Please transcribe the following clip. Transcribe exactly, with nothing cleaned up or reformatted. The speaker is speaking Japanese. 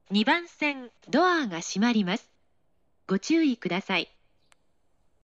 にばん線ドアが閉まります。ご注意ください。